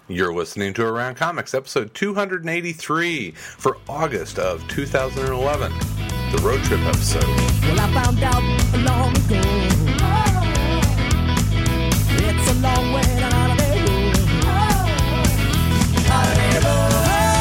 You're listening to Around Comics, episode 283 for August of 2011, the road trip episode. Well, I found out long ago, it's a long way to Holiday Road. Holiday Road.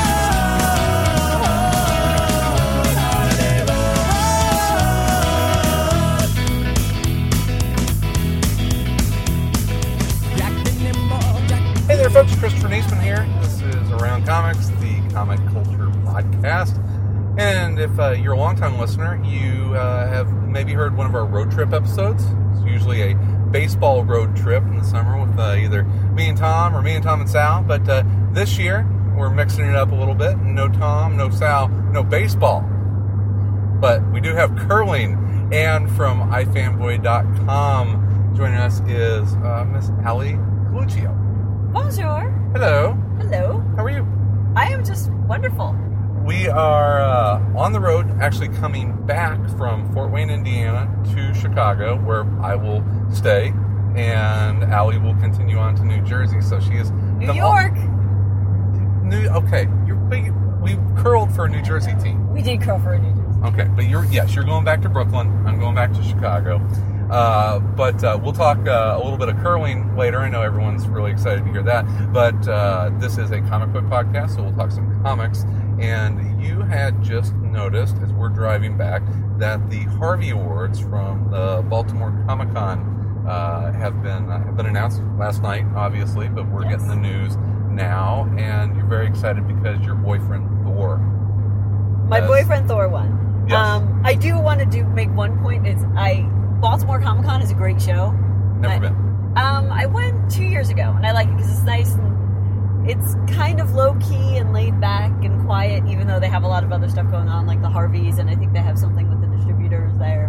Hey there, folks. Christopher Neesman here. This is Around Comics, the comic culture podcast. And if you're a longtime listener, you have maybe heard one of our road trip episodes. It's usually a baseball road trip in the summer with either me and Tom or me and Tom and Sal. But this year, we're mixing it up a little bit. No Tom, no Sal, no baseball. But we do have curling. And from ifanboy.com, joining us is Miss Allie Coluccio. Bonjour. Hello. Hello. How are you? I am just wonderful. We are on the road, actually coming back from Fort Wayne, Indiana to Chicago, where I will stay, and Allie will continue on to New Jersey. So she is... New York. Okay. We curled for a New Jersey team. We did curl for a New Jersey. Okay, but you're going back to Brooklyn. I'm going back to Chicago. But we'll talk a little bit of curling later. I know everyone's really excited to hear that. But this is a comic book podcast, so we'll talk some comics. And you had just noticed, as we're driving back, that the Harvey Awards from the Baltimore Comic-Con have been announced last night, obviously, but we're getting the news now. And you're very excited because your boyfriend, Thor... My boyfriend, Thor, won. Yes. I do want to make one point. Baltimore Comic-Con is a great show. Never been. I went 2 years ago, and I like it because it's nice and it's kind of low-key and laid back and quiet, even though they have a lot of other stuff going on, like the Harveys, and I think they have something with the distributors there.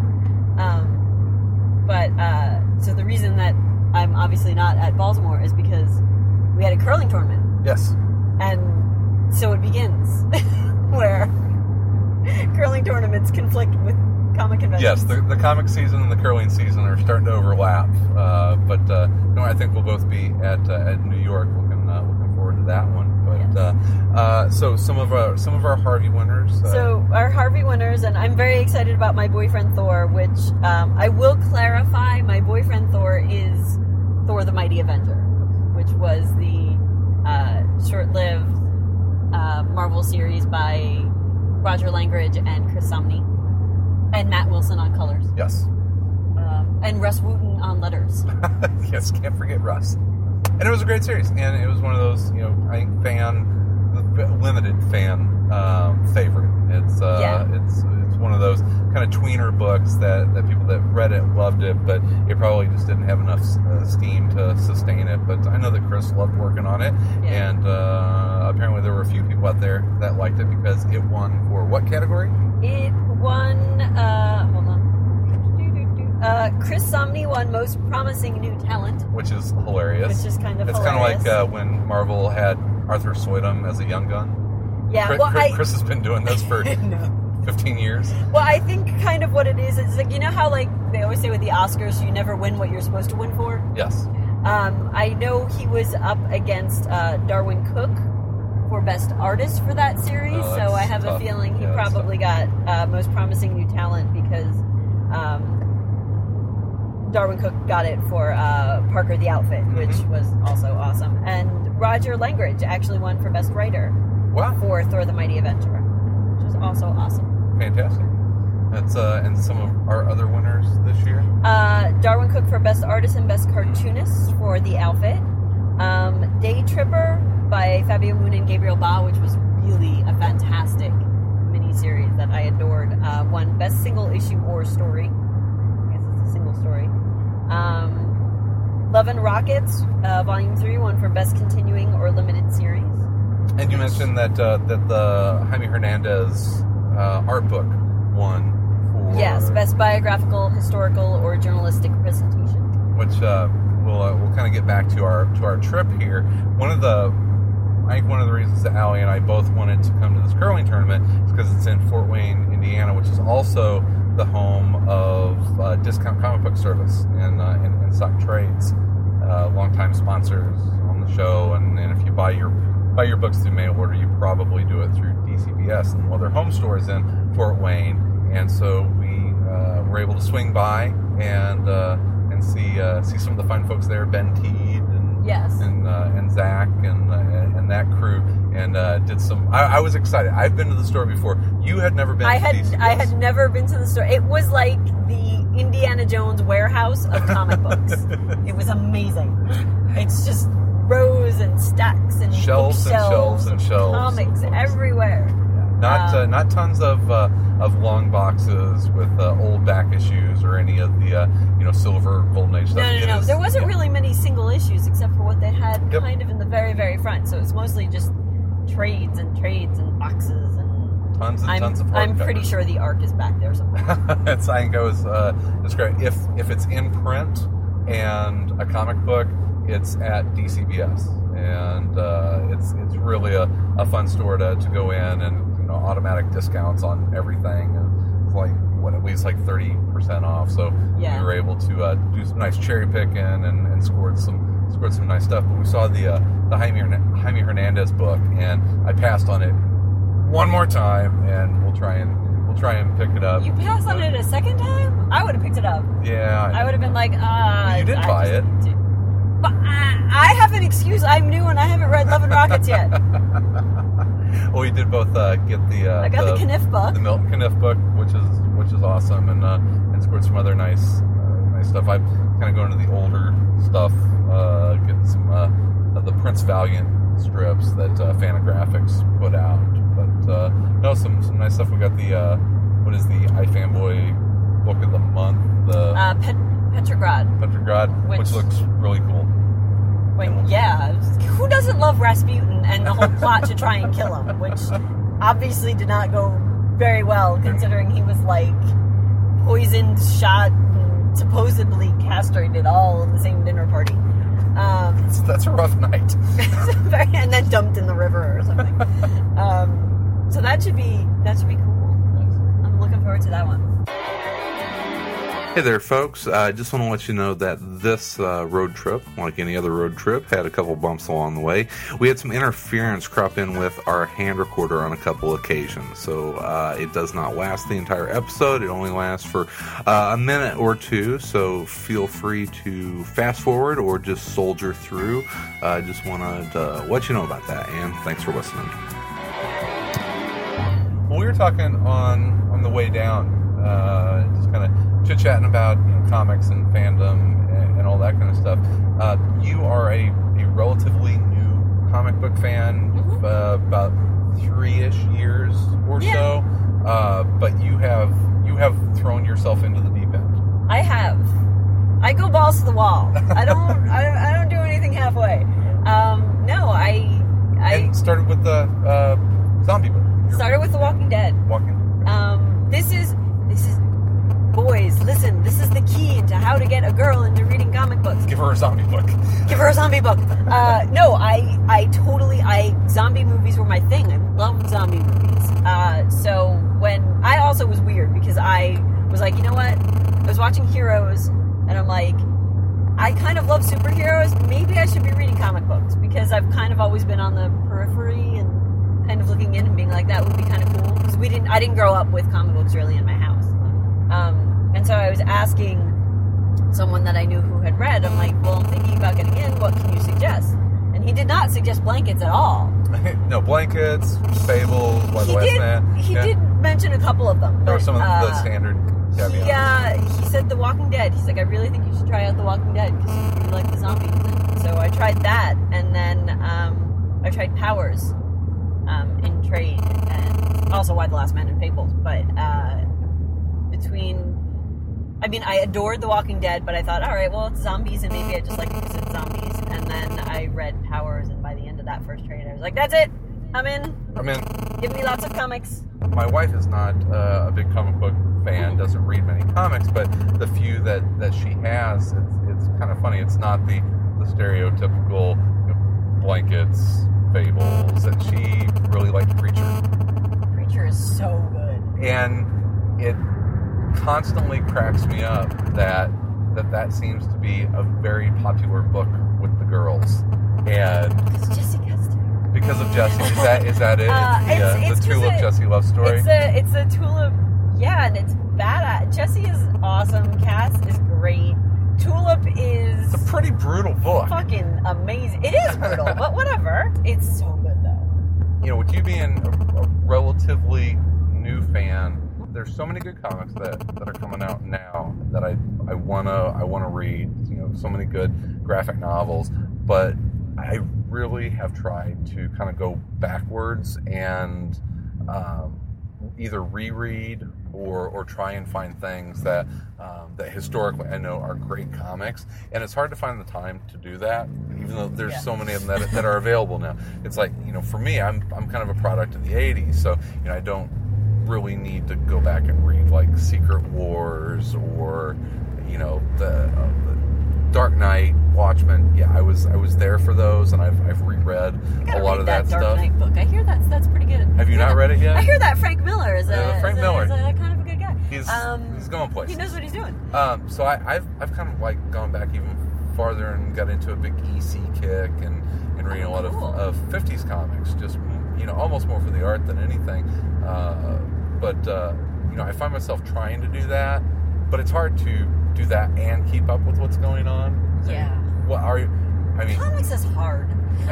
So the reason that I'm obviously not at Baltimore is because we had a curling tournament. Yes. And so it begins, where curling tournaments conflict with comic conventions. Yes, the comic season and the curling season are starting to overlap. No, I think we'll both be at New York. Looking forward to that one. But yes. So some of our Harvey winners. So our Harvey winners, and I'm very excited about my boyfriend Thor, which I will clarify. My boyfriend Thor is Thor: The Mighty Avenger, which was the short-lived Marvel series by Roger Langridge and Chris Samnee. And Matt Wilson on colors. Yes. And Russ Wooten on letters. Yes, can't forget Russ. And it was a great series. And it was one of those, I think limited fan favorite. It's one of those kind of tweener books that people that read it loved it, but it probably just didn't have enough steam to sustain it. But I know that Chris loved working on it. Yeah. And apparently there were a few people out there that liked it because it won for what category? It won, hold on. Chris Samnee won Most Promising New Talent. Which is hilarious. Which is kind of hilarious. It's kind of like when Marvel had Arthur Soydom as a young gun. Yeah, Chris has been doing this for 15 years. Well, I think kind of what it is like, you know how like they always say with the Oscars, you never win what you're supposed to win for? Yes. I know he was up against Darwin Cook for Best Artist for that series, so I have a feeling he probably got Most Promising New Talent because Darwin Cook got it for Parker the Outfit, which was also awesome. And Roger Langridge actually won for Best Writer for Thor: The Mighty Avenger, which is also awesome. Fantastic. That's and some of our other winners this year. Darwin Cook for Best Artist and Best Cartoonist for The Outfit. Day Tripper by Fabio Moon and Gabriel Ba, which was really a fantastic miniseries that I adored. Won Best Single Issue or Story. I guess it's a single story. Love and Rockets, Volume 3, won for Best Continuing or Limited Series. And you mentioned that the Jaime Hernandez art book won for... Yes, Best Biographical, Historical, or Journalistic Presentation. Which we'll kind of get back to our trip here. One of the reasons that Allie and I both wanted to come to this curling tournament is because it's in Fort Wayne, Indiana, which is also the home of Discount Comic Book Service and Stock Trades, longtime sponsors on the show and a few buy your books through mail order, you probably do it through DCBS. And well, their home store is in Fort Wayne, and so we were able to swing by and see some of the fine folks there, Ben Teed and Zach and that crew, and did some. I was excited. I've been to the store before. You had never been. I to DCBS. had never been to the store. It was like the Indiana Jones warehouse of comic books. It was amazing. It's just rows and stacks and shelves and shelves and shelves, comics everywhere. Not tons of long boxes with old back issues or any of the silver golden age stuff. No. There wasn't really many single issues except for what they had kind of in the very, very front. So it's mostly just trades and boxes and tons of hardcovers. I'm pretty sure the Ark is back there somewhere. I think I was describing if it's in print and a comic book, it's at DCBS, and it's really a fun store to go in, and automatic discounts on everything, and it's like at least like 30% off. So we were able to do some nice cherry picking and scored some nice stuff. But we saw the Jaime Hernandez book, and I passed on it one more time, and we'll try and pick it up. You passed on it a second time? I would have picked it up. Yeah, I would have been like, you did buy it. But I have an excuse. I'm new and I haven't read Love and Rockets yet. Well, we did both get the. I got the Kniff book. The Milton Kniff book, which is awesome, and scored some other nice stuff. I'm kind of going to the older stuff, getting some of the Prince Valiant strips that Fantagraphics put out. But some nice stuff. We got the what is the iFanboy book of the month? The Petrograd, which looks really cool. Who doesn't love Rasputin and the whole plot to try and kill him, which obviously did not go very well, considering he was like poisoned, shot, and supposedly castrated all in the same dinner party. That's a rough night. And then dumped in the river or something. So that should be cool. I'm looking forward to that one. Hey there, folks. I just want to let you know that this road trip, like any other road trip, had a couple bumps along the way. We had some interference crop in with our hand recorder on a couple occasions, so it does not last the entire episode. It only lasts for a minute or two, so feel free to fast forward or just soldier through. Just wanted to let you know about that, and thanks for listening. Well, we were talking on the way down, just kind of chit-chatting about comics and fandom and all that kind of stuff. You are a relatively new comic book fan, about 3-ish years or so, but you have thrown yourself into the deep end. I have. I go balls to the wall. I don't do anything halfway. No, And started with the zombie book. Started with The Walking Dead. This is boys, listen, this is the key to how to get a girl into reading comic books. Give her a zombie book. No, zombie movies were my thing. I love zombie movies. So when, I also was weird because I was like, you know what? I was watching Heroes and I'm like, I kind of love superheroes. Maybe I should be reading comic books because I've kind of always been on the periphery and kind of looking in and being like, that would be kind of cool. Because I didn't grow up with comic books really in my house. And so I was asking someone that I knew who had read, I'm like, well, I'm thinking about getting in, what can you suggest? And he did not suggest blankets at all. No, blankets, Fable, Why the Last Man. He did mention a couple of them. Or some of the standard caveats. He said The Walking Dead. He's like, I really think you should try out The Walking Dead because you really like the zombie thing. So I tried that, and then I tried Powers in trade, and also Why the Last Man and Fables. But I adored The Walking Dead, but I thought, all right, well, it's zombies, and maybe I just like it because it's zombies. And then I read Powers, and by the end of that first trade, I was like, that's it. I'm in. Give me lots of comics. My wife is not a big comic book fan, doesn't read many comics, but the few that she has, it's kind of funny. It's not the stereotypical blankets, Fables, and she really liked Preacher. Preacher is so good. And it constantly cracks me up that seems to be a very popular book with the girls. And because Jessica Jesse. Is that it? It's the Tulip just Jesse love story. It's a Tulip, yeah, and it's badass. Jesse is awesome. Cass is great. Tulip is It's a pretty brutal book. fucking amazing. It is brutal, but whatever. It's so good though. With you being a relatively new fan, there's so many good comics that are coming out now that I wanna read. So many good graphic novels, but I really have tried to kind of go backwards and either reread or try and find things that historically I know are great comics, and it's hard to find the time to do that, even though there's so many of them that are available now. It's like, for me, I'm kind of a product of the 80s, so I don't really need to go back and read like Secret Wars or the Dark Knight, Watchmen. Yeah, I was there for those, and I've reread a lot of that Dark stuff. Knight book. I hear that's pretty good. Have you not read it yet? I hear that Frank Miller is Frank Miller. is a kind of a good guy. He's going places. He knows what he's doing. So I've kind of like gone back even farther and got into a big EC kick and reading a lot of 50s comics, just almost more for the art than anything. But I find myself trying to do that, but it's hard to do that and keep up with what's going on. Yeah. What are you? I mean, Comics is hard.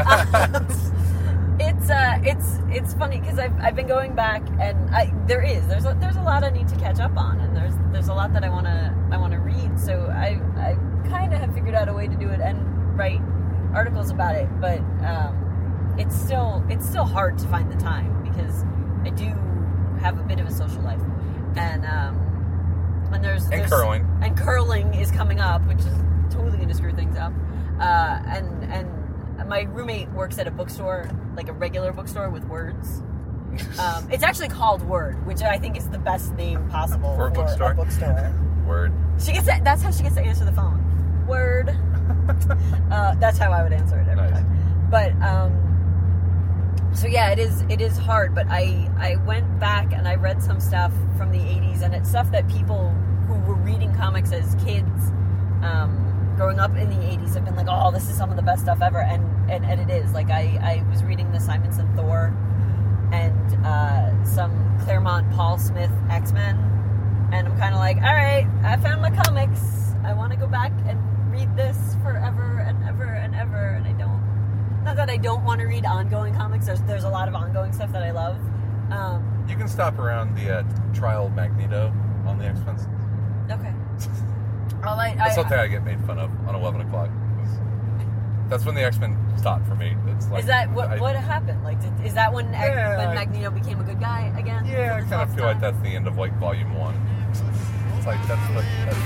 It's funny because I've been going back and there's a lot I need to catch up on, and there's a lot that I wanna read. So I kind of have figured out a way to do it and write articles about it, but it's still hard to find the time because I do have a bit of a social life, and there's curling. And curling is coming up, which is totally going to screw things up. And my roommate works at a bookstore, like a regular bookstore with Words. It's actually called Word, which I think is the best name possible for a bookstore. Word. That's how she gets to answer the phone. Word. That's how I would answer it every time. But so yeah, it is hard. But I went back and I read some stuff from the 80s, and it's stuff that people who were reading comics as kids, growing up in the 80s, have been like, oh, this is some of the best stuff ever, and it is. Like I was reading the Simonson Thor and some Claremont Paul Smith X-Men, and I'm kind of like, all right, I found my comics. I want to go back and read this forever and ever and ever, and I don't. Not that I don't want to read ongoing comics. There's a lot of ongoing stuff that I love. You can stop around the Trial of Magneto on the X-Men. Okay. That's something I get made fun of on 11 o'clock. That's when the X-Men stopped for me. It's like, is that what happened? Like, is that when Magneto became a good guy again? Yeah, I kind of feel like that's the end of like Volume 1. It's like that's like.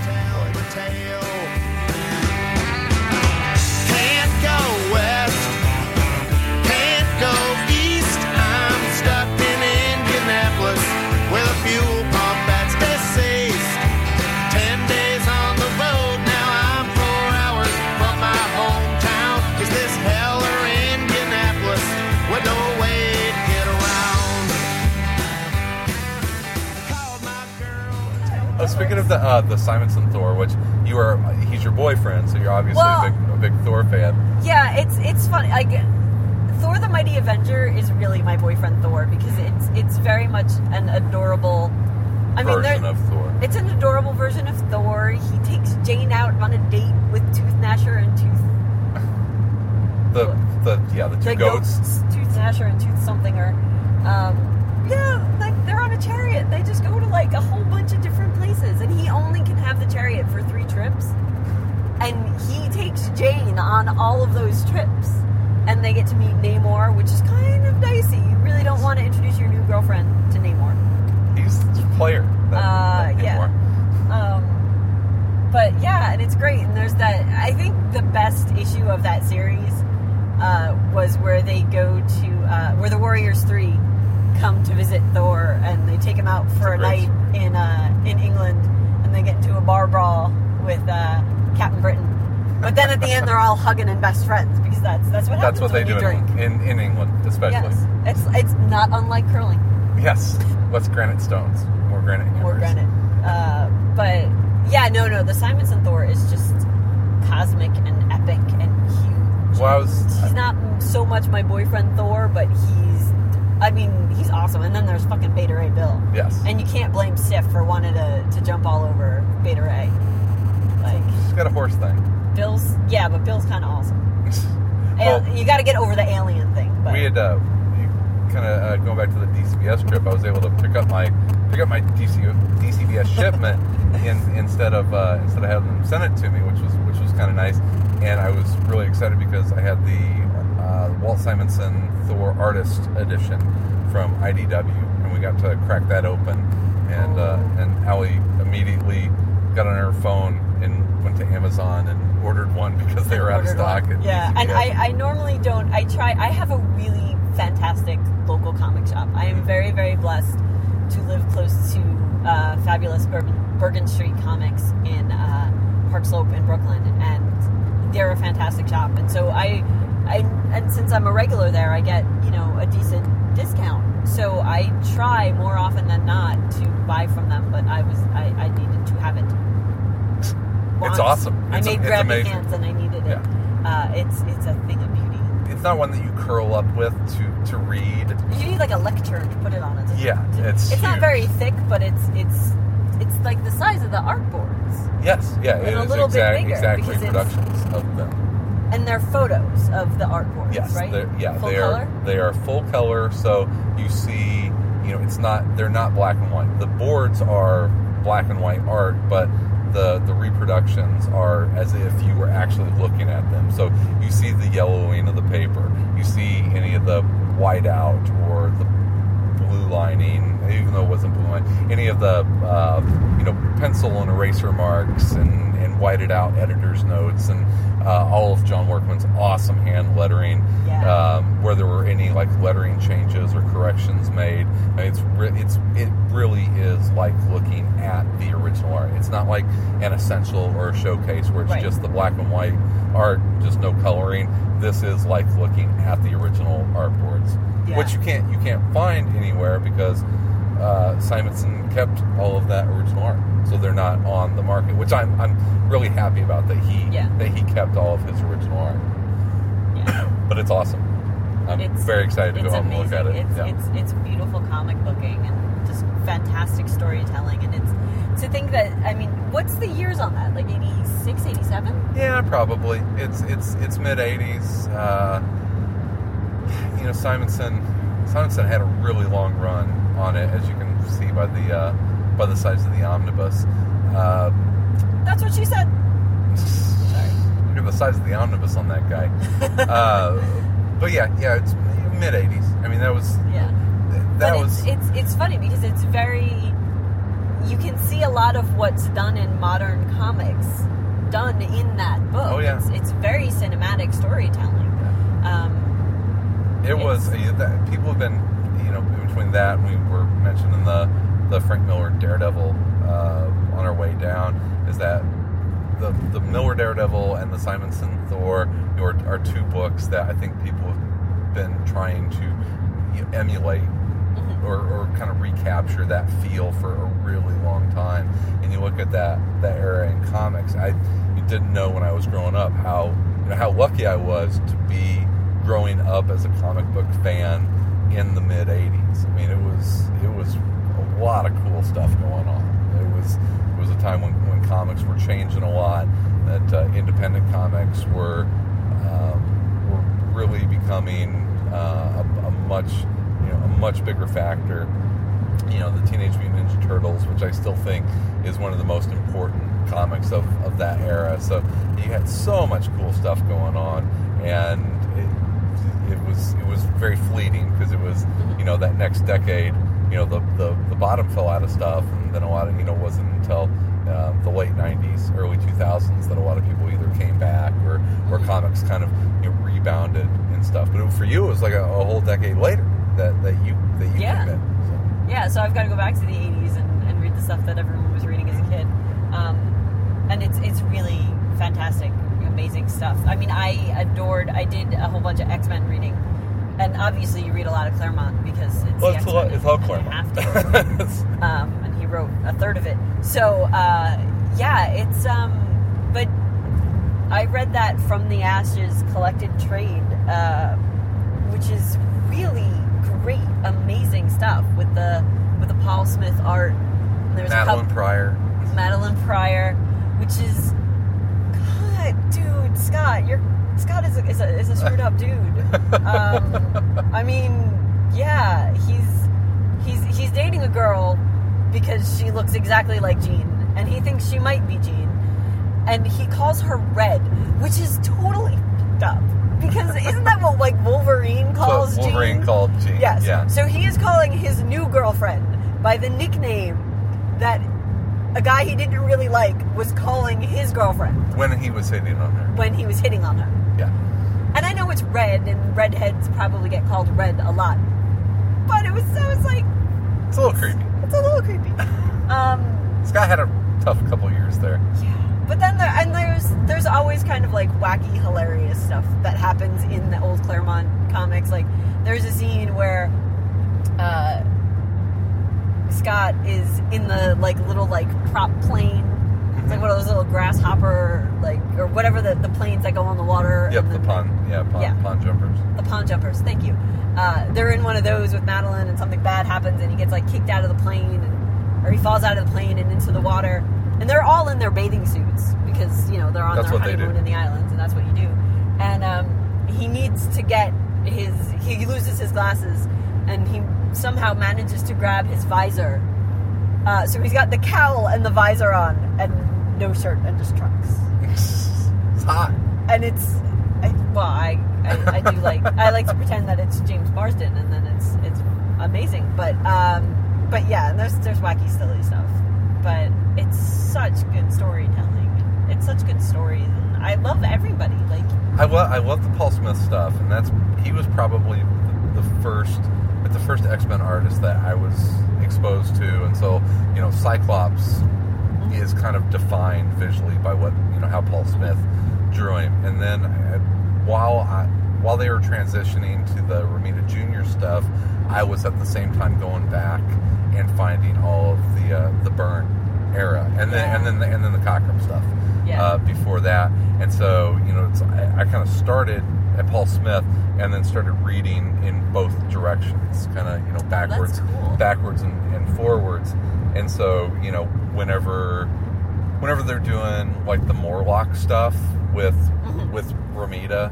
Can't go west, can't go east. I'm stuck in Indianapolis with a fuel pump that's deceased. 10 days on the road, now I'm 4 hours from my hometown. Is this hell or Indianapolis with no way to get around? Called my girl. Speaking of the Simonson Thor, which he's your boyfriend, so you're obviously a big Thor fan. Yeah, it's funny. Thor the Mighty Avenger is really my boyfriend Thor because it's very much an adorable version of Thor. It's an adorable version of Thor. He takes Jane out on a date with Tooth Gnasher and the two goats. Tooth Gnasher and Tooth Somethinger. Like they're on a chariot. They just go to like a whole bunch of different places, and he only can have the chariot for 3 trips. And he takes Jane on all of those trips, and they get to meet Namor, which is kind of dicey. You really don't want to introduce your new girlfriend to Namor. He's a player. Yeah. But yeah, and it's great. And there's that. I think the best issue of that series was where they go to where the Warriors 3 come to visit Thor, and they take him out for a night in England, and they get into a bar brawl with Captain Britain. But then at the end, they're all hugging and best friends because that's what happens. That's what they do in England, especially. Yes, it's not unlike curling. Yes, less granite stones, more granite hammers. More granite. But yeah, no, the Simonson Thor is just cosmic and epic and huge Well, He's not so much my boyfriend Thor, but he's awesome. And then there's fucking Beta Ray Bill. Yes. And you can't blame Sif for wanting to jump all over Beta Ray. Like, she's got a horse thing. Bill's kind of awesome. Well, You got to get over the alien thing. But. we had kind of going back to the DCBS trip. I was able to pick up my DCBS shipment instead of having them send it to me, which was kind of nice. And I was really excited because I had the Walt Simonson Thor Artist Edition from IDW, and we got to crack that open. And Allie immediately got on her phone and went to Amazon and ordered one because they were out of stock. Yeah, and I normally don't. I have a really fantastic local comic shop. I am very, very blessed to live close to fabulous Bergen Street Comics in Park Slope in Brooklyn, and they're a fantastic shop. And so and since I'm a regular there, I get a decent discount. So I try more often than not to buy from them, but I needed to have it. It's awesome. I made grabby amazing. hands and I needed it. Yeah. It's a thing of beauty. It's not one that you curl up with to read. You need like a lectern to put it on. It's huge. not very thick, but it's like the size of the art boards. Yes, yeah, And it a is little bit bigger exact because reproductions of them. And they're photos of the art boards, Yes, right? Full they color? They are full color. So you see, they're not black and white. The boards are black and white art, but the reproductions are as if you were actually looking at them. So you see the yellowing of the paper. You see any of the whiteout or the blue lining, even though it wasn't blue line. Any of the pencil and eraser marks and whited out editor's notes and all of John Workman's awesome hand lettering. Yeah. Where there were any like lettering changes or corrections made. I mean, it really is like looking at the original art. It's not like an essential or a showcase where it's Right. just the black and white art, just no coloring. This is like looking at the original art boards, Yeah. which you can't find anywhere because Simonson kept all of that original art, so they're not on the market. Which I'm really happy about that he kept all of his original art. Yeah. But it's awesome. I'm very excited to go home and look at it. It's beautiful comic booking and just fantastic storytelling. And it's to think that, I mean, what's the years on that? Like 86, 87? Yeah, probably. It's mid 80s. Simonson had a really long run on it, as you can see by the size of the omnibus. That's what she said. Look at the size of the omnibus on that guy. But yeah, it's mid 80s. I mean, that was It's funny because it's very. You can see a lot of what's done in modern comics done in that book. Oh, yeah. It's very cinematic storytelling. It was people have been, between that and we were mentioning the Frank Miller Daredevil on our way down, is that the Miller Daredevil and the Simonson Thor are two books that I think people have been trying to emulate or kind of recapture that feel for a really long time. And you look at that era in comics, you didn't know when I was growing up how lucky I was to be growing up as a comic book fan in the mid 80s. I mean, it was a lot of cool stuff going on. It was a time when comics were changing a lot, that independent comics were really becoming a much bigger factor. The Teenage Mutant Ninja Turtles, which I still think is one of the most important comics of that era. So you had so much cool stuff going on, and it was very fleeting because it was that next decade. The bottom fell out of stuff, and then a lot of wasn't until the late 90s, early 2000s that a lot of people either came back or comics kind of rebounded and stuff. But for you, it was like a whole decade later that you Yeah. came in. So. Yeah, so I've got to go back to the 80s and read the stuff that everyone was reading as a kid. And it's really fantastic, amazing stuff. I mean, I did a whole bunch of X-Men reading. And obviously you read a lot of Claremont because it's the X-Men. It's all and you Claremont. have to. And he wrote a third of it. So, but I read that From the Ashes collected trade, which is really great, amazing stuff with the Paul Smith art. And there's Madeline Pryor. Madeline Pryor, which is, God, dude, Scott is a screwed up dude. I mean, yeah, he's dating a girl because she looks exactly like Jean, and he thinks she might be Jean, and he calls her Red, which is totally fucked up. Because isn't that what like Wolverine calls Jean? Wolverine called Jean. Yes. Yeah. So he is calling his new girlfriend by the nickname that a guy he didn't really like was calling his girlfriend When he was hitting on her. when he was hitting on her. Yeah. And I know it's Red, and redheads probably get called Red a lot. But I was like, It's a little creepy. it's a little creepy. Scott had a tough couple years there. Yeah. But then there's always kind of like wacky, hilarious stuff that happens in the old Claremont comics. Like there's a scene where Scott is in the like little like prop plane. It's like one of those little grasshopper like or whatever the planes that go on the water. Yep, and the then pond jumpers. The pond jumpers. Thank you. They're in one of those with Madeline, and something bad happens, and he gets like kicked out of the plane, or he falls out of the plane and into the water. And they're all in their bathing suits because, you know, they're on That's their what they honeymoon do. in the islands, and that's what you do. And he needs to get he loses his glasses, and he somehow manages to grab his visor. So he's got the cowl and the visor on, and no shirt, and just trunks. It's hot. And I do like, I like to pretend that it's James Marsden, and then it's amazing. But yeah, and there's wacky, silly stuff. But it's such good storytelling. It's such good stories, and I love everybody. Like I love the Paul Smith stuff, and he was probably the first X-Men artist that I was exposed to, and so you know Cyclops is kind of defined visually by what how Paul Smith drew him, and then while they were transitioning to the Romita Jr. stuff, I was at the same time going back and finding all of the Byrne era, and then the Cockrum stuff before that, and so I kind of started at Paul Smith and then started reading in both directions, kind of backwards, That's cool. backwards and forwards, and so whenever they're doing like the Morlock stuff with Romita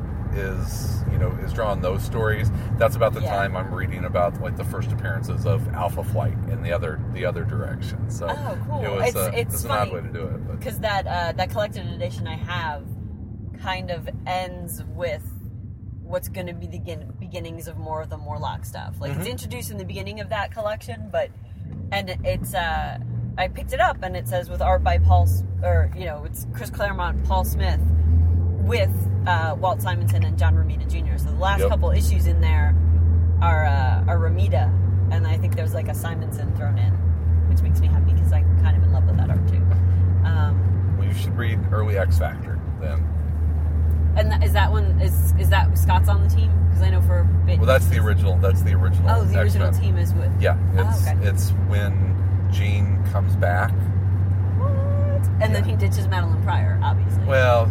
is drawing those stories. That's about the time I'm reading about like the first appearances of Alpha Flight in the other direction. So cool. It's an funny odd way to do it, because that collected edition I have kind of ends with what's going to be the beginnings of more of the Morlock stuff. Like it's introduced in the beginning of that collection, and it's I picked it up and it says with art by it's Chris Claremont, Paul Smith, with Walt Simonson and John Romita Jr. So the last couple issues in there are Romita, and I think there's like a Simonson thrown in, which makes me happy because I'm kind of in love with that art too. well, you should read Early X Factor then. And is that Scott's on the team? Because I know for a bit. Well, that's the original. Oh, the original X-Men. team is with. Yeah, okay. it's when Jean comes back. What? And then he ditches Madeline Pryor, obviously. Well,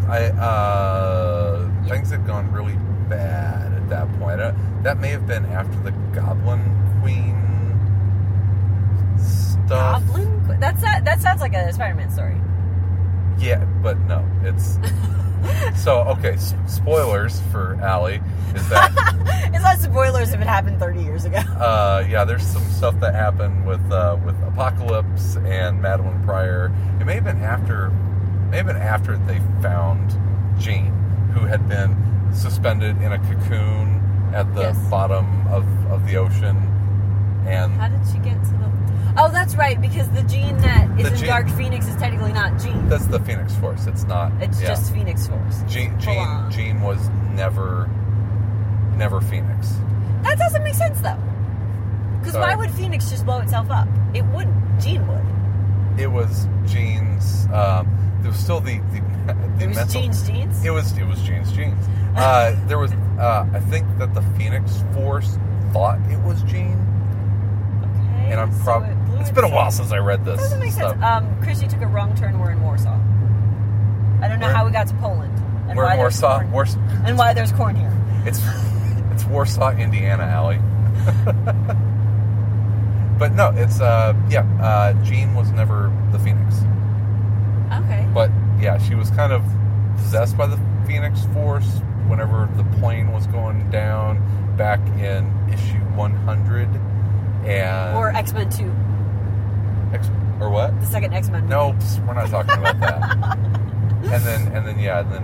things had gone really bad at that point. That may have been after the Goblin Queen stuff. Goblin? That sounds like a Spider-Man story. Yeah, but no, it's so okay. Spoilers for Allie is that It's not spoilers if it happened 30 years ago. there's some stuff that happened with Apocalypse and Madeline Pryor. It may have been after they found Jean, who had been suspended in a cocoon at the bottom of the ocean. And How did she get to the... Oh, that's right, because the Jean that is in Dark Phoenix is technically not Jean. That's the Phoenix Force. It's not. It's just Phoenix Force. Jean was never Phoenix. That doesn't make sense, though. Because why would Phoenix just blow itself up? It wouldn't. Jean would. It was Jean's. There was still the It was mental. Jean's genes? It was Jean's genes. There was. I think that the Phoenix Force thought it was Jean. Okay. And I'm so probably. It's been a while since I read this. Doesn't make sense. stuff. Chris, you took a wrong turn. We're in Warsaw. I don't know how we got to Poland. And We're why in there's Warsaw. corn. And why there's corn here. It's Warsaw, Indiana, Allie. But no, it's Jean was never the Phoenix. Okay. But yeah, she was kind of possessed by the Phoenix Force whenever the plane was going down back in issue 100, and Or X-Men 2. or what? The second X-Men movie. No, we're not talking about that. and then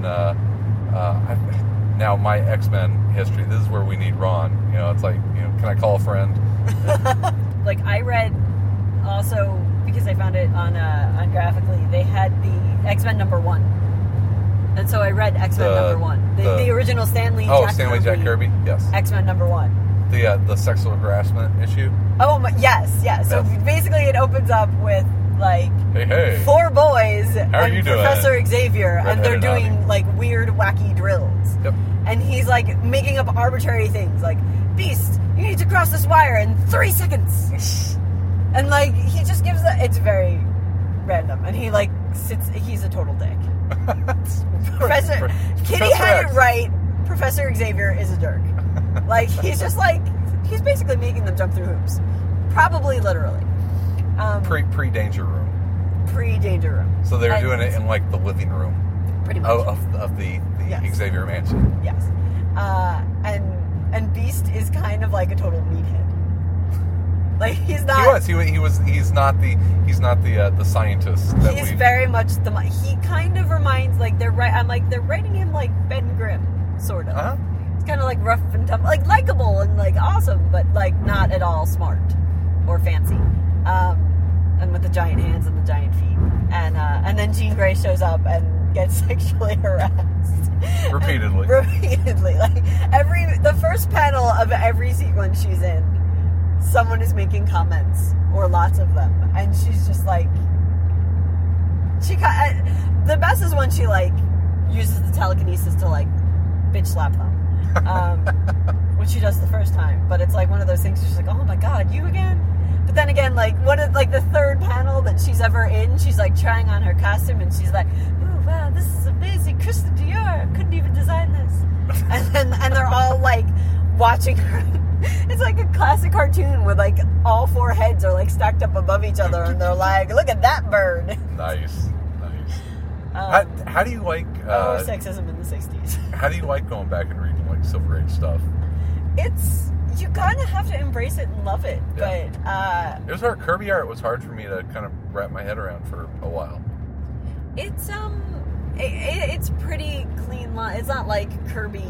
now my X-Men history. This is where we need Ron. You know, it's like, you know, can I call a friend? Like, I read also, because I found it on Graphically, they had the X-Men #1. And so I read X-Men #1. The original Stan Lee Jack Kirby, yes. X-Men #1. The sexual harassment issue. Oh, yes. So Yes. basically it opens up with, like, Hey. 4 boys How are and you doing? Professor Xavier, and they're Red-headed doing, Abby. like, weird, wacky drills. Yep. And he's, like, making up arbitrary things, like, Beast, you need to cross this wire in 3 seconds. And, like, he just gives it's very random. And he, like, he's a total dick. Professor Kitty had X. it right. Professor Xavier is a jerk. Like, he's just, like, he's basically making them jump through hoops. Probably literally. Pre-Danger Room. Pre-Danger Room. So they were And- doing it in, like, the living room Pretty much. of the Yes. Xavier Mansion. Yes. And Beast is kind of like a total meathead. Like, he's not. He's not the scientist that He's we. very much he kind of reminds, like, they're writing him like Ben Grimm, sort of. Uh-huh. It's kind of like rough and tough, like likable and like awesome, but like not at all smart or fancy. And with the giant hands and the giant feet. And then Jean Grey shows up and gets sexually harassed. Repeatedly. Repeatedly. Like, the first panel of every sequence she's in, someone is making comments, or lots of them, and she's just like, the best is when she, like, uses the telekinesis to, like, bitch slap them, which she does the first time, but it's like one of those things where she's like, oh my god, you again? But then again, like, the third panel that she's ever in, she's like trying on her costume, and she's like, oh wow, this is amazing, Christian Dior, couldn't even design this. And they're all like watching her. It's like a classic cartoon where, like, all 4 heads are, like, stacked up above each other, and they're like, look at that bird. Nice. How do you like Or sexism in the 60s. how do you like going back and reading, like, Silver Age stuff? You kind of have to embrace it and love it, Yeah. but It was hard. Kirby art was hard for me to kind of wrap my head around for a while. it's pretty clean line. It's not like Kirby.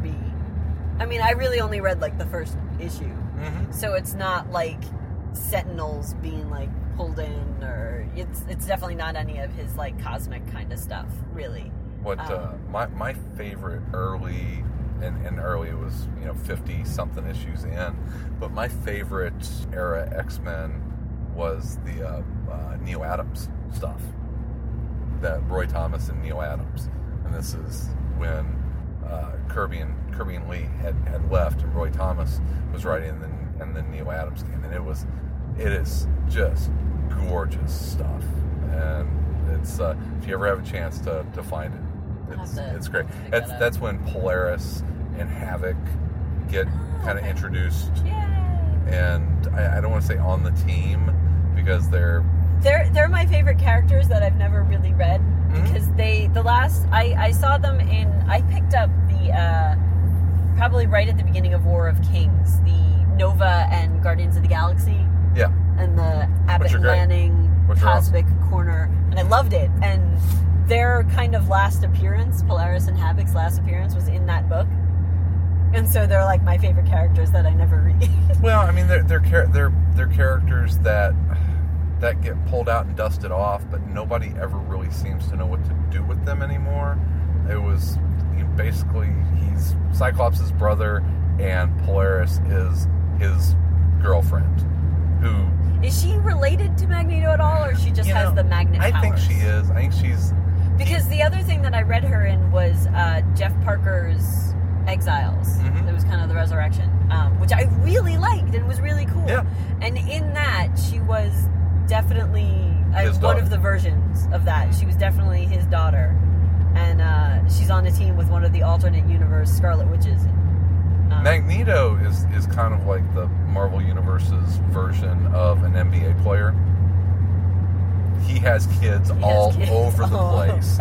I mean, I really only read, like, the first issue, so it's not like Sentinels being, like, pulled in, or it's definitely not any of his, like, cosmic kind of stuff, really. What my favorite early, and early it was, you know, 50 something issues in, but my favorite era X-Men was the Neil Adams stuff, that Roy Thomas and Neil Adams, and this is when Kirby and Lee had left, and Roy Thomas was writing, and then Neil Adams came, and it is just gorgeous stuff, and it's if you ever have a chance to find it, it's great. That's when Polaris and Havoc get kind of introduced, and I don't want to say on the team, because they're my favorite characters that I've never really read, because I saw them in, I picked up the probably right at the beginning of War of Kings, the Nova and Guardians of the Galaxy, and the Abbott and Lanning Cosmic Corner, and I loved it. And their kind of last appearance, Polaris and Havoc's last appearance, was in that book, and so they're like my favorite characters that I never read. Well, I mean, they're characters that get pulled out and dusted off, but nobody ever really seems to know what to do with them anymore. It was, you know, basically, he's Cyclops' brother, and Polaris is his girlfriend, who... Is she related to Magneto at all, or she just has the magnet powers? I think she is. I think she's... Because the other thing that I read her in was Jeff Parker's Exiles. It was kind of the resurrection, which I really liked and was really cool. Yeah. And in that, she was definitely His one daughter. of the versions of that. She was definitely his daughter. and she's on a team with one of the alternate universe Scarlet Witches. Magneto is kind of like the Marvel Universe's version of an NBA player. He has kids all over the place.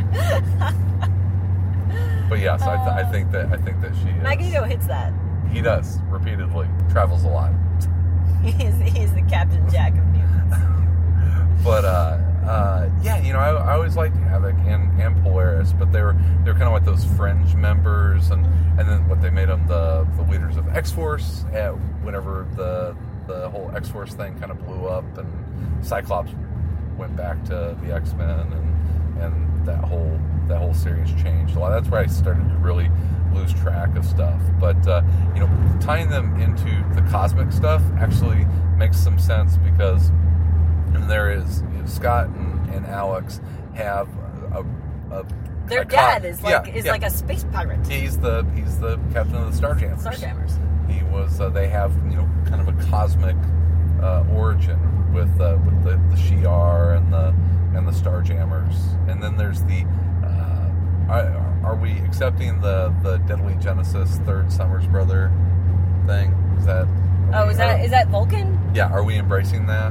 But yes, I think that she is. Magneto hits that. He does repeatedly. Travels a lot. He's the Captain Jack of mutants. But yeah, you know, I always liked Havoc and Polaris, but they were kind of like those fringe members, and then what they made them the leaders of X-Force. Whenever the whole X-Force thing kind of blew up, and Cyclops went back to the X-Men, and that whole series changed a lot. That's where I started to really lose track of stuff. But you know, tying them into the cosmic stuff actually makes some sense, because there is, you know, Scott and Alex have their dad is like a space pirate. He's the captain of the Starjammers. He was. They have, you know, kind of a cosmic origin with the Shi'ar and the Starjammers. And then there's the. Are we accepting the Deadly Genesis third Summers brother thing? Is that Vulcan? Yeah. Are we embracing that?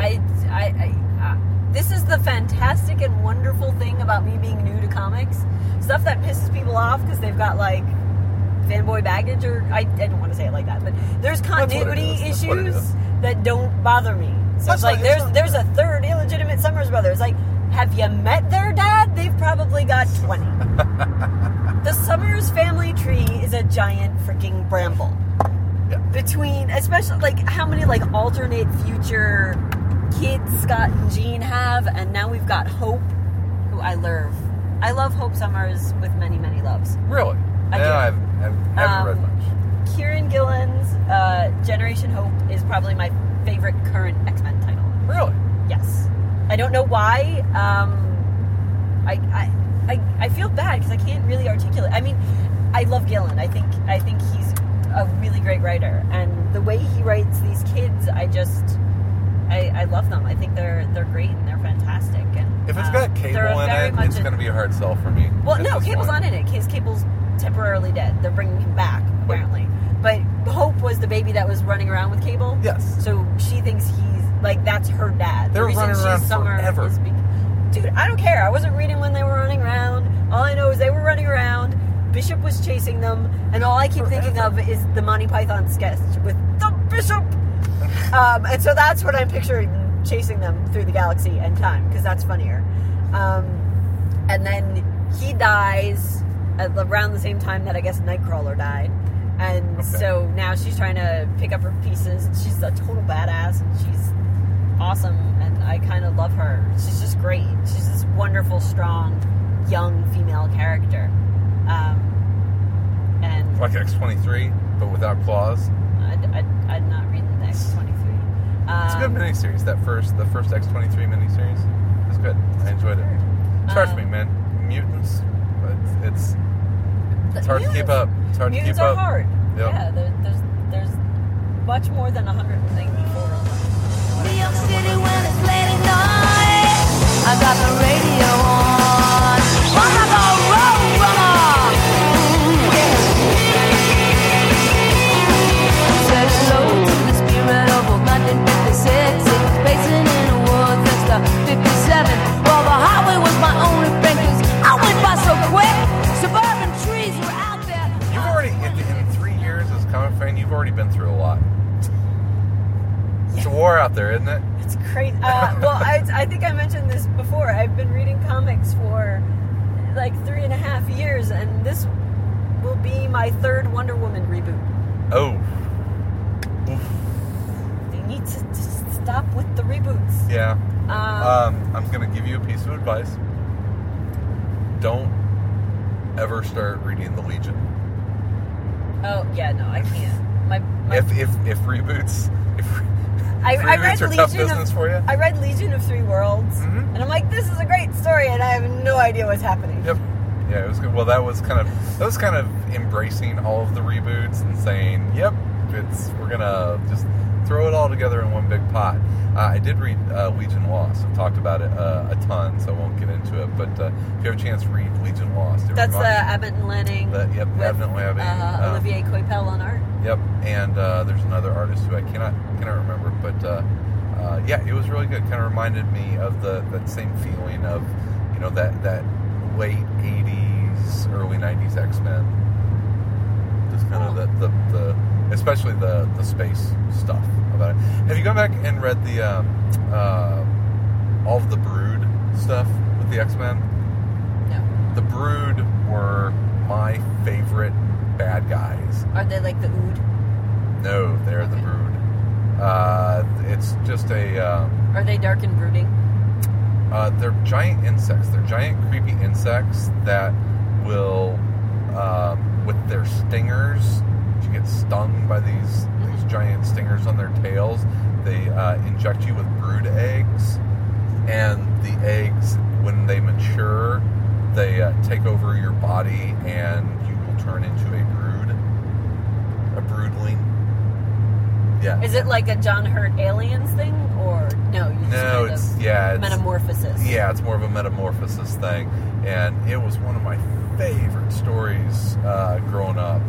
This is the fantastic and wonderful thing about me being new to comics. Stuff that pisses people off because they've got like fanboy baggage, or I don't want to say it like that, but there's continuity issues that don't bother me. So it's like there's a third illegitimate Summers brother. It's like, have you met their dad? They've probably got 20. The Summers family tree is a giant freaking bramble. Yeah. Between, especially, like, how many, like, alternate future kids Scott and Jean have, and now we've got Hope, who I love. I love Hope Summers with many, many loves. Really? I do. I haven't read much. Kieran Gillen's Generation Hope is probably my favorite current X-Men title. Really? Yes. I don't know why. I feel bad because I can't really articulate. I mean, I love Gillen. I think he's a really great writer, and the way he writes these kids, I love them. I think they're great and they're fantastic. And if it's got Cable in it, it's going to be a hard sell for me. Well, no, Cable's not in it. Cable's temporarily dead. They're bringing him back apparently. But Hope was the baby that was running around with Cable. Yes. So she thinks he's like, that's her dad. They're running around forever. Dude, I don't care. I wasn't reading when they were running around. All I know is they were running around. Bishop was chasing them, and all I keep thinking of is the Monty Python sketch with the Bishop. And so that's what I'm picturing, chasing them through the galaxy and time, because that's funnier. And then he dies at around the same time that I guess Nightcrawler died. And so now she's trying to pick up her pieces, and she's a total badass, and she's awesome, and I kind of love her. She's just great. She's this wonderful, strong, young female character. And like X-23, but without claws. I'd not read the X-23. It's a good miniseries. The first X-23 miniseries is good. I enjoyed it. It's hard for me, man. Mutants, but it's hard to keep up. It's hard to keep up. Mutants are hard. Yep. Yeah, there's much more than 194 of them. New York City when it's late at night, I got the radio on. I'm a road runner. Says hello to the spirit of old 1956. It was basing in the woods next to 57. Well, the highway was my only friend 'cause I went by so quick. Suburban trees were out there. You've already, in 3 years as a comic fan, you've already been through a lot. It's a war out there, isn't it? It's crazy. Well, I think I mentioned this before. I've been reading comics for like 3.5 years, and this will be my third Wonder Woman reboot. Oh. They need to just stop with the reboots. Yeah. I'm going to give you a piece of advice. Don't ever start reading the Legion. Oh yeah, no, I can't. If reboots, I read are tough business for you. I read Legion of Three Worlds, and I'm like, this is a great story, and I have no idea what's happening. Yep. Yeah, it was good. Well, that was kind of embracing all of the reboots and saying, "Yep, we're gonna just throw it all together in one big pot. I did read Legion Lost. I've talked about it a ton, so I won't get into it. But if you have a chance, read Legion Lost. That's Abbott and Lanning. Yep, with, Abbott and Lanning. Olivier Coipel on art. Yep, and there's another artist who I cannot remember, but yeah, it was really good. Kind of reminded me of that same feeling of, you know, that late 80s, early 90s X-Men. Just kind of the especially the space stuff about it. Have you gone back and read the all of the Brood stuff with the X-Men? No. The Brood were my favorite bad guys. Are they like the Ood? No, they're the Brood. It's just a... Are they dark and brooding? They're giant insects. They're giant, creepy insects that will, with their stingers, you get stung by these giant stingers on their tails. They inject you with brood eggs, and the eggs, when they mature, they take over your body, and you will turn into a broodling. Yeah. Is it like a John Hurt Aliens thing, or no? It's metamorphosis. Yeah, it's more of a metamorphosis thing, and it was one of my favorite stories growing up.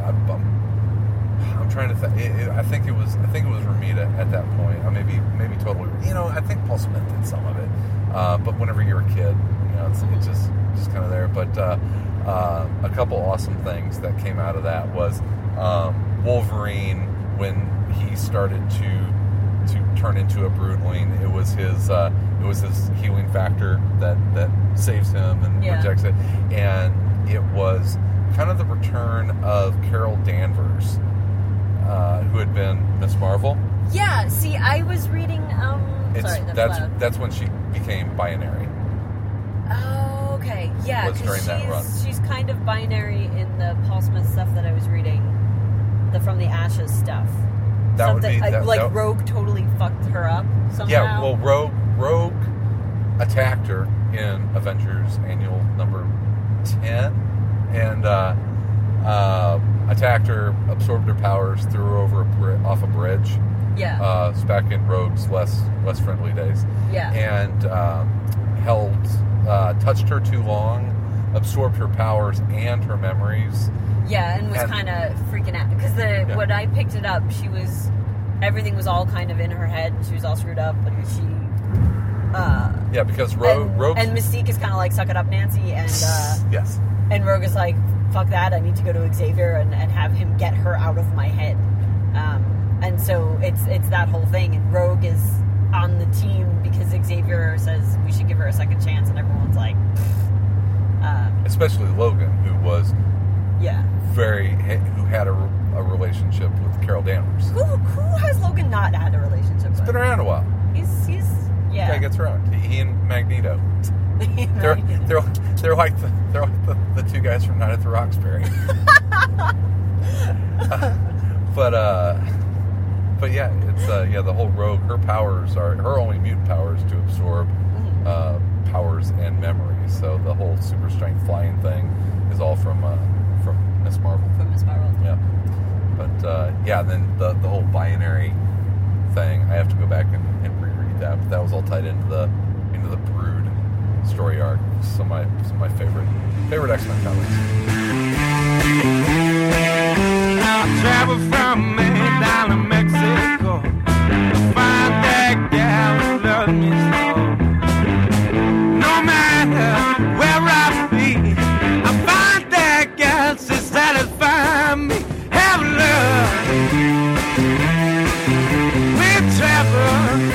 I'm trying to think. I think it was Romita at that point. Maybe totally. You know, I think Paul Smith did some of it. But whenever you're a kid, you know, it's just kind of there. But a couple awesome things that came out of that was Wolverine, when he started to turn into a broodling, it was his healing factor that saves him and protects it, and it was kind of the return of Carol Danvers, who had been Miss Marvel. Yeah. See, I was reading. That's when she became binary. Oh, okay. Yeah, was during that run. She's kind of binary in the Paul Smith stuff that I was reading, the From the Ashes stuff. That would be Rogue totally fucked her up somehow. Yeah, well, Rogue attacked her in Avengers Annual number 10, and attacked her, absorbed her powers, threw her over off a bridge. Yeah. It's back in Rogue's less friendly days. Yeah. And touched her too long, absorbed her powers and her memories. Yeah, and was kind of freaking out because when I picked it up, everything was all kind of in her head. She was all screwed up, and she. Because Rogue and Mystique is kind of like, suck it up, Nancy, and yes, and Rogue is like, fuck that, I need to go to Xavier and have him get her out of my head, and so it's that whole thing, and Rogue is on the team because Xavier says we should give her a second chance, and everyone's like, especially Logan, who was. Yeah. Who had a relationship with Carol Danvers. Who has Logan not had a relationship with? He's been around a while. He's Yeah, he gets around. He and Magneto. they're like the two guys from Night at the Roxbury. But yeah, it's the whole Rogue. Her powers are her only mutant powers to absorb powers and memories. So the whole super strength flying thing is all from Miss Marvel. From Miss Marvel. Yeah. But then the whole binary thing, I have to go back and reread that. But that was all tied into the Brood story arc. Some of my favorite X-Men comics. I travel from Maine down to Mexico to find that gal who loves me so. No matter where I be, I find that gal to satisfy me. Have love, we travel.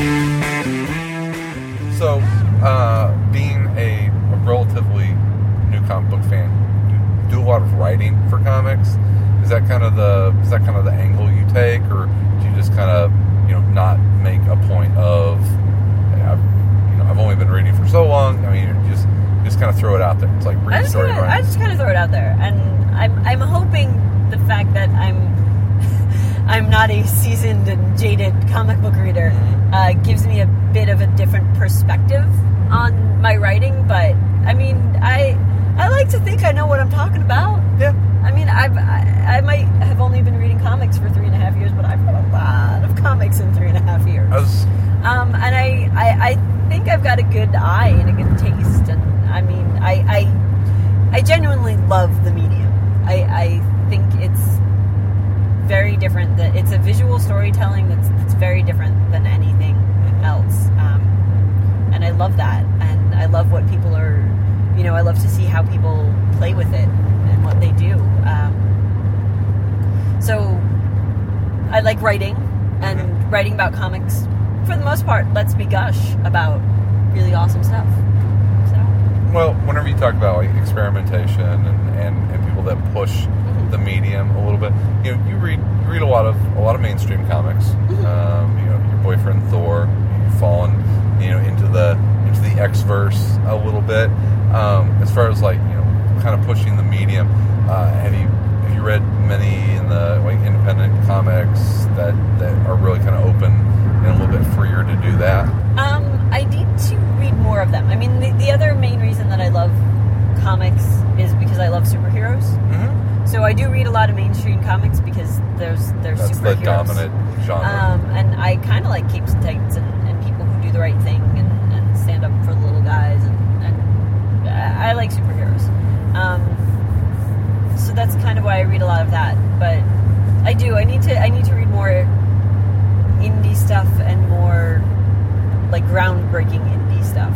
So, being a relatively new comic book fan, you do a lot of writing for comics. Is that kind of the angle you take, or do you just kind of not make a point of I've only been reading for so long? I mean, you just kind of throw it out there. It's like read story. I just kind of throw it out there, and I'm hoping the fact that I'm not a seasoned and jaded comic book reader gives me a bit of a different perspective on my writing. But I mean, I like to think I know what I'm talking about. Yeah. I mean, I might have only been reading comics for 3.5 years, but I've read a lot of comics comics in 3.5 years. And I think I've got a good eye and a good taste, and I mean, I genuinely love the medium. I think it's very different. That it's a visual storytelling that's very different than anything else, and I love that. And I love what people are. I love to see how people play with it and what they do. So I like writing, and writing about comics, for the most part, lets me gush about really awesome stuff. So. Well, whenever you talk about like experimentation and people that push the medium a little bit, you read a lot of mainstream comics. Your boyfriend Thor, you've fallen into the X-verse a little bit. As far as like kind of pushing the medium, have you read many in the like independent comics that are really kind of open and a little bit freer to do that? I need to read more of them. I mean, the other main reason that I love comics is because I love superheroes. Mm-hmm. So I do read a lot of mainstream comics because there's That's superheroes. the dominant genre. And I kind of like capes and tights and people who do the right thing and stand up for the little guys, and I like superheroes. So that's kind of why I read a lot of that. But I need to read more indie stuff and more like groundbreaking indie stuff.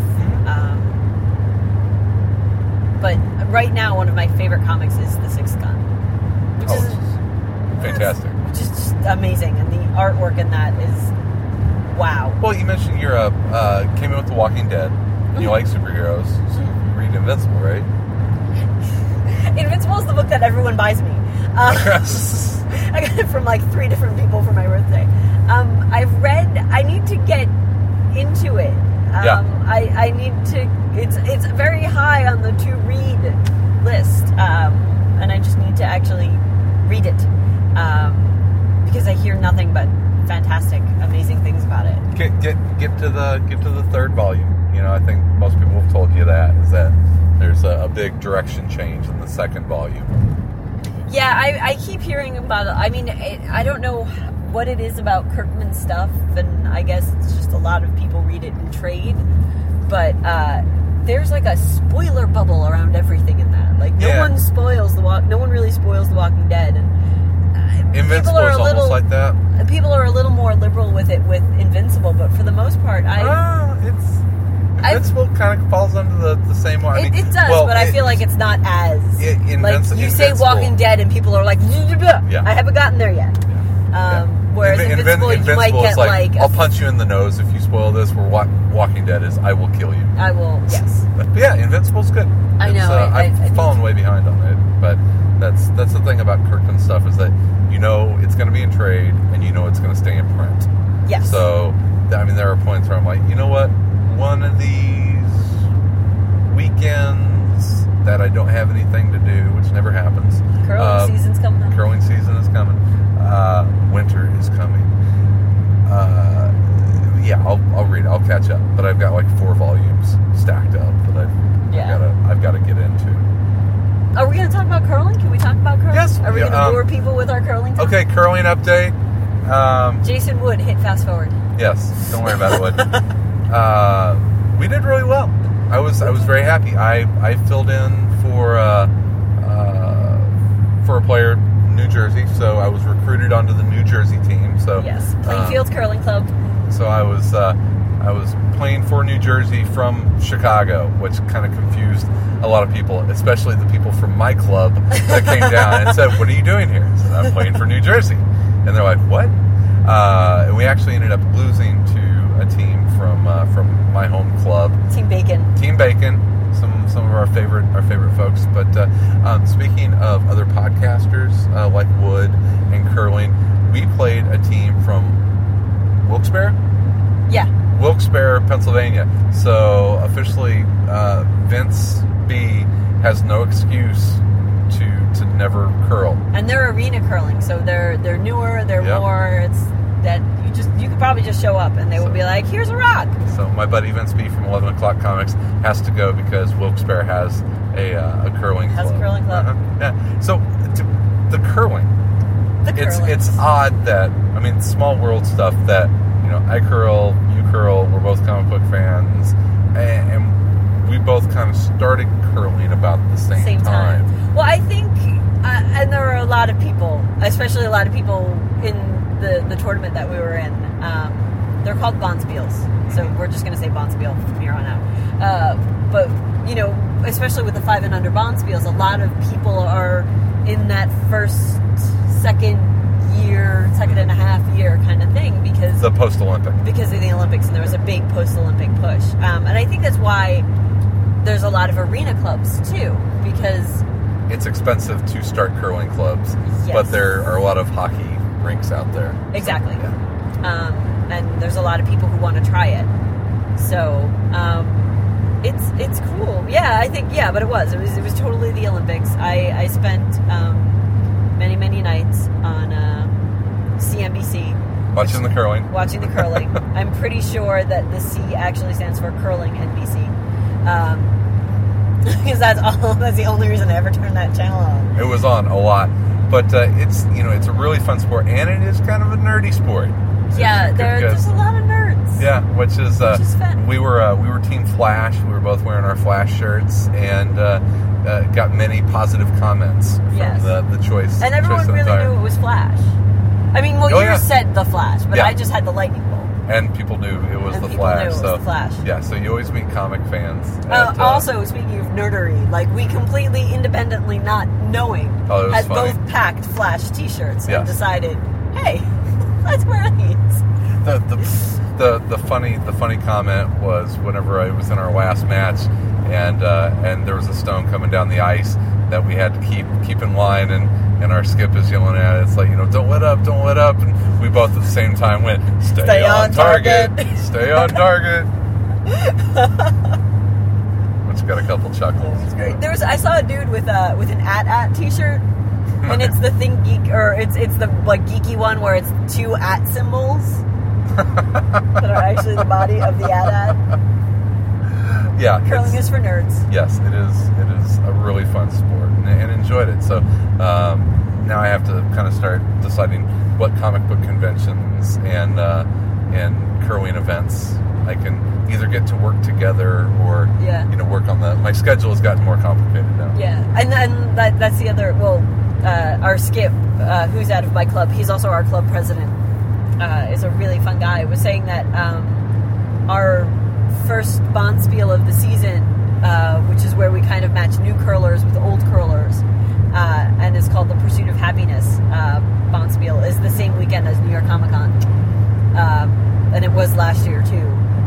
But right now, one of my favorite comics is The Sixth Gun, which is fantastic. Which is just amazing, and the artwork in that is wow. Well, you mentioned you came in with The Walking Dead, and you like superheroes, so you read Invincible, right? Invincible is the book that everyone buys me. I got it from like 3 different people for my birthday. I need to get into it. I need to. It's very high on the to read list, and I just need to actually read it because I hear nothing but fantastic, amazing things about it. Get to the third volume. I think most people have told you that there's a big direction change in the second volume. Yeah, I keep hearing about it. I mean, I don't know what it is about Kirkman stuff, and I guess it's just a lot of people read it in trade, but there's like a spoiler bubble around everything in that. Like, no one really spoils The Walking Dead, and Invincible is almost like that. People are a little more liberal with it with Invincible, but for the most part, Invincible kind of falls under the same one. It does, but I feel like it's not as like you say Walking Dead and people are like, I haven't gotten there yet. Whereas Invincible, you might get like I'll punch you in the nose if you spoil this. Where Walking Dead is, I will kill you. I will, yes. But yeah, Invincible's good. I know. I've fallen way behind on it, but that's the thing about Kirkman stuff is that it's going to be in trade and it's going to stay in print. Yes. So I mean, there are points where I'm like, you know what? One of these weekends that I don't have anything to do, which never happens. Curling season's coming up. Curling season is coming. Winter is coming. I'll read it. I'll catch up. But I've got like 4 volumes stacked up that I've got to get into. Are we going to talk about curling? Can we talk about curling? Yes. Are we going to lure people with our curling talk? Okay, curling update. Jason Wood hit fast forward. Yes. Don't worry about it, Wood. We did really well. I was very happy. I filled in for a player, New Jersey, so I was recruited onto the New Jersey team. So yes, Plainfield Curling Club. So I was playing for New Jersey from Chicago, which kind of confused a lot of people, especially the people from my club that came down and said, "What are you doing here?" I said, "I'm playing for New Jersey," and they're like, "What?" And we actually ended up losing to a team from my home club, Team Bacon. Some of our favorite folks. But speaking of other podcasters like Wood and Curling, we played a team from Wilkes-Barre. Yeah. Wilkes-Barre, Pennsylvania. So officially, Vince B has no excuse to never curl. And they're arena curling, so they're newer. They're more. It's that you could probably just show up and they will be like, "Here's a rock." So my buddy Vince B from 11 O'Clock Comics has to go because Wilkes-Barre has a curling club. Has a curling club. Yeah. So the curling. It's odd that I mean, small world stuff that, you know, I curl, you curl, we're both comic book fans, and we both kind of started curling about the same time. Well, I think, and there were a lot of people, especially a lot of people in the tournament that we were in. They're called Bonspiels, so we're just going to say Bonspiel from here on out. But, you know, especially with the 5 and under Bonspiels, a lot of people are in that second and a half year kind of thing because The post-Olympic. because of the Olympics, and there was a big post-Olympic push. And I think that's why there's a lot of arena clubs too, because It's expensive to start curling clubs, Yes. but there are a lot of hockey rinks out there. exactly, Yeah. and there's a lot of people who want to try it. So it's cool. Yeah, I think but it was totally the Olympics. I spent many nights on CNBC Watching the curling. watching the curling. I'm pretty sure that the C actually stands for Curling NBC. Because that's the only reason I ever turned that channel on. It was on a lot. But it's a really fun sport, and it is kind of a nerdy sport. Yeah, there's a lot of nerds. Yeah, which is fun. we were Team Flash. We were both wearing our Flash shirts, and got many positive comments from Yes. the choice. And everyone choice of really attire. knew it was Flash. I mean, well, Oh, you yeah. said the Flash, but Yeah. I just had the lightning bolt. And people knew it was And the people Flash. knew it was so the Flash. yeah, so you always meet comic fans. at, Also, speaking of nerdery, like we completely independently, not knowing, Oh, it was had funny. both packed Flash T-shirts and Yes. decided, hey, let's wear these. the funny comment was whenever I was in our last match, and there was a stone coming down the ice that we had to keep in line, and our skip is yelling at it. It's like, don't let up, and we both at the same time went, stay on target, stay on target. Which got a couple chuckles. It's great. I saw a dude with an at T-shirt, and it's the Think Geek, or it's the like geeky one where it's 2 at symbols that are actually the body of the at. Yeah, Curling is for nerds. Yes, it is a really fun sport, and enjoyed it. So now I have to kind of start deciding what comic book conventions and curling events I can either get to work together or work on my schedule has gotten more complicated now. Yeah, and then that's the other. Well, our Skip, who's out of my club, he's also our club president. Is a really fun guy. Was saying that our first Bonspiel of the season, which is where we kind of match new curlers with old curlers, and is called the Pursuit of Happiness Bonspiel, is the same weekend as New York Comic Con, and it was last year too.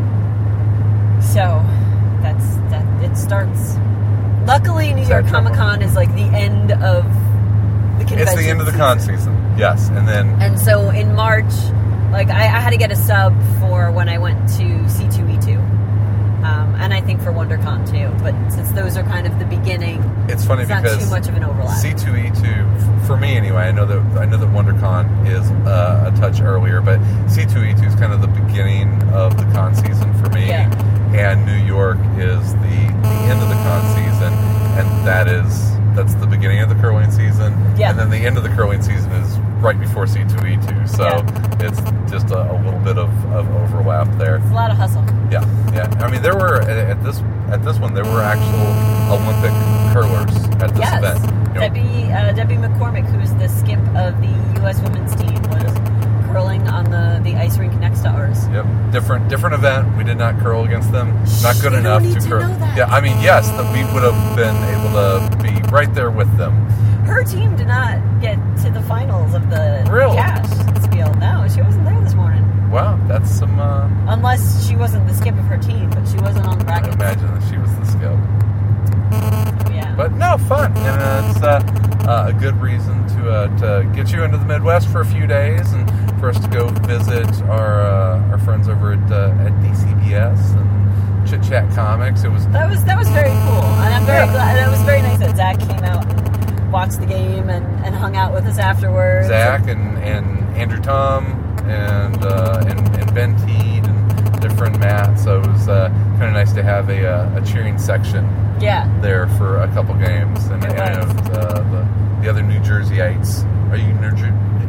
So that it starts. Luckily, New York Comic Con is like the end of the convention. It's the end of the con season, yes, and so in March, like I had to get a sub for when I went to C2E2, and I think for WonderCon too. But since those are kind of the beginning, it's funny not because too much of an overlap. C2E2 for me anyway. I know that WonderCon is a touch earlier, but C2E2 is kind of the beginning of the con season for me. Yeah. And New York is the end of the con season, and that's the beginning of the curling season. Yeah. And then the end of the curling season is right before C2E2, so it's just a little bit of overlap there. It's a lot of hustle. Yeah. I mean, there were at this one there were actual Olympic curlers at this event. Debbie McCormick, who's the skip of the U.S. women's team, was curling on the ice rink next to ours. Yep. Different event. We did not curl against them. Not good You enough don't need to to curl. know that. Yeah, I mean, yes, that we would have been able to be right there with them. Her team did not get to the finals of the Really? cash spiel. No, she wasn't there this morning. Wow, that's some. Unless she wasn't the skip of her team, but she wasn't on the I bracket. imagine that she was the skip. Yeah. But no, fun, and it's a good reason to get you into the Midwest for a few days, and for us to go visit our friends over at DCBS and Chit Chat Comics. That was That was very cool, and I'm very glad. It was very nice that Zach came out and watched the game and hung out with us afterwards. Zach and Andrew Tom and Ben Teed and different Matt. So it was kind of nice to have a cheering section there for a couple games, and It the other New Jerseyites. Are you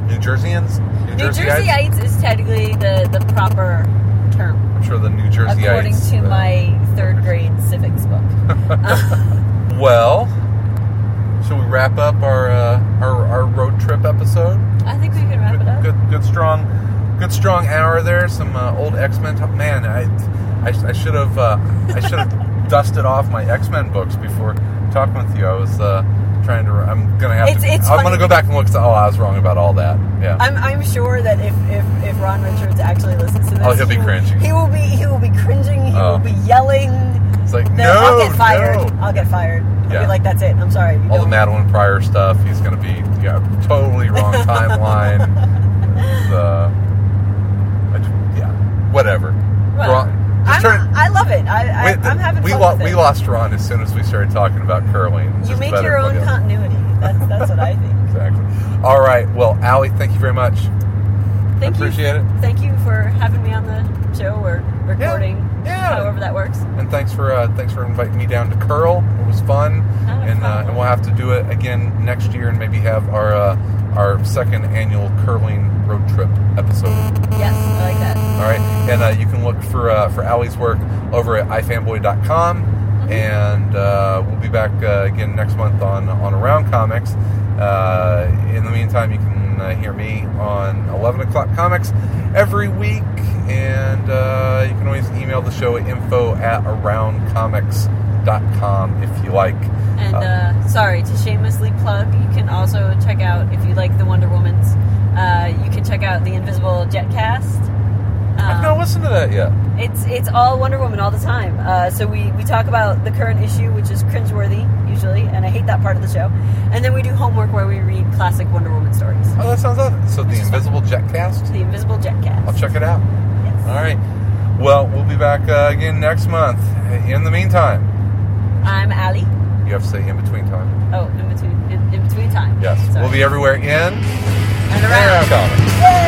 New Jerseyans? New Jerseyites is technically the proper term. I'm sure the New Jerseyites. According to my 3rd grade civics book. Well, should we wrap up our road trip episode? I think we can wrap it up. Good strong hour there. Some old X-Men. Man, I should have dusted off my X-Men books before talking with you. I was trying to. I'm gonna go back and look. I was wrong about all that. Yeah. I'm sure that if Ron Richards actually listens to this, he'll be cringing. He will be cringing. He will be yelling. It's like I'll get fired. No. I'll get fired. I'll Yeah. be like, that's it. I'm sorry. All the Madeline Pryor stuff. He's gonna be totally wrong timeline. Whatever. I love it. I'm having fun with it. We lost Ron as soon as we started talking about curling. You make your own continuity. That's what I think. Exactly. All right. Well, Allie, thank you very much. Appreciate it. Thank you for having me on the show or recording. Yeah. However that works. And thanks for inviting me down to curl. It was fun. And we'll have to do it again next year and maybe have our 2nd annual curling road trip episode. Yes, I like that. All right, and you can look for Allie's work over at ifanboy.com, and we'll be back again next month on Around Comics. In the meantime, you can hear me on 11 o'clock comics every week, and you can always email the show at info@aroundcomics.com if you like. And sorry, to shamelessly plug, you can also check out, if you like the Wonder Womans, you can check out the Invisible Jetcast. I've not listened to that yet. It's all Wonder Woman all the time. So we talk about the current issue, which is cringeworthy, usually, and I hate that part of the show. And then we do homework where we read classic Wonder Woman stories. Oh, that sounds awesome. So the Invisible Jetcast? The Invisible Jetcast. I'll check it out. Yes. All right. Well, we'll be back again next month. In the meantime, I'm Allie. you have to say in between time. Oh, in between time. Yes. Sorry. We'll be everywhere in and around. Comics.